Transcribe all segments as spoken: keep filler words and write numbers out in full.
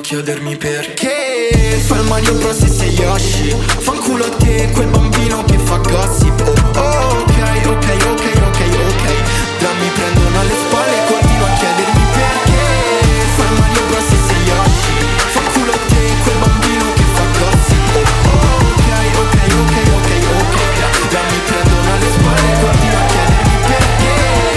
chiedermi perché fai il Mario Bros e sei Yoshi. Fanculo a te, quel bambino che fa gossip. Oh, oh, ok, ok, ok, ok, ok. Già mi prendono alle spalle e continuo a chiedermi perché fai il Mario Bros e sei Yoshi. Fanculo a te, quel bambino che fa gossip. Oh, oh, ok, ok, ok, ok, ok. Già mi prendono alle spalle e continuo a chiedermi perché.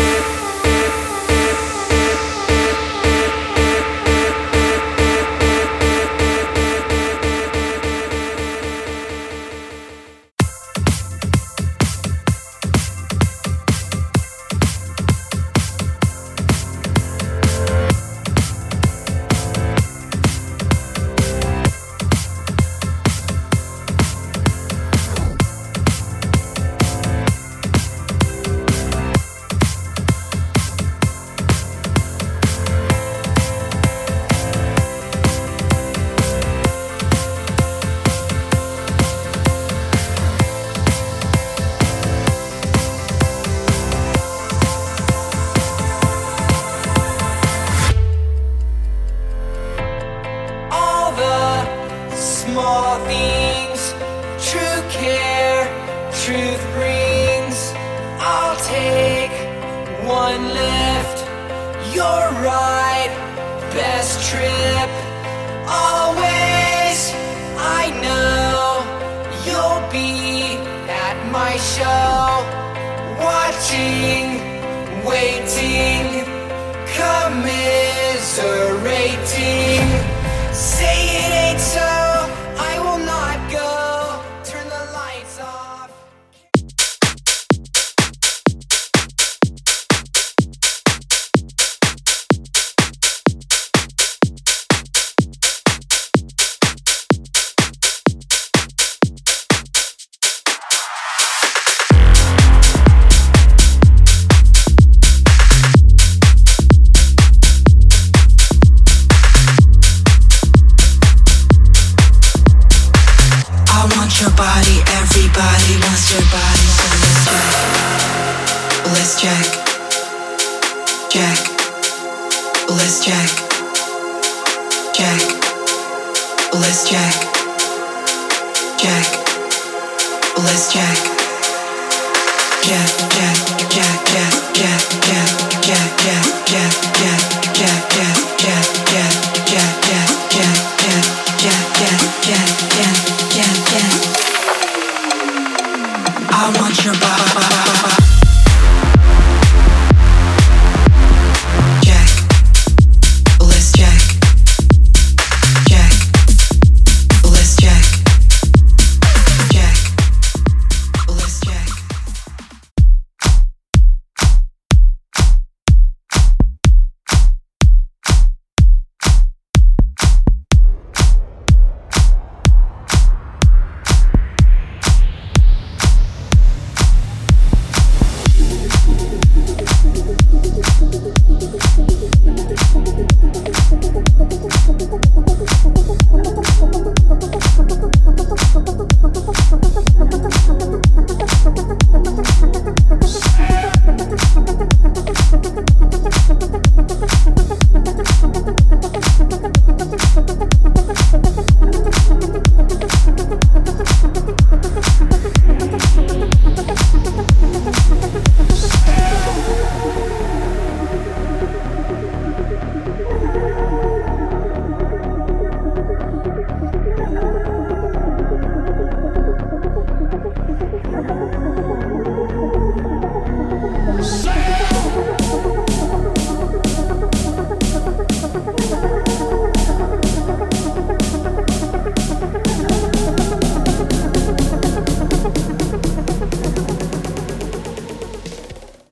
Small things, true care, truth brings. I'll take one lift, you're right, best trip. Always, I know you'll be at my show, watching, waiting, commiserating. Say it ain't so, I will not go. Turn the lights off. Your body, everybody wants your body, so let's check. Let's check. Check. Let's check. Check. Let's check. Check. Let's check. Check, check, check, check, check, check, check, check, check, check, check, check, check, check.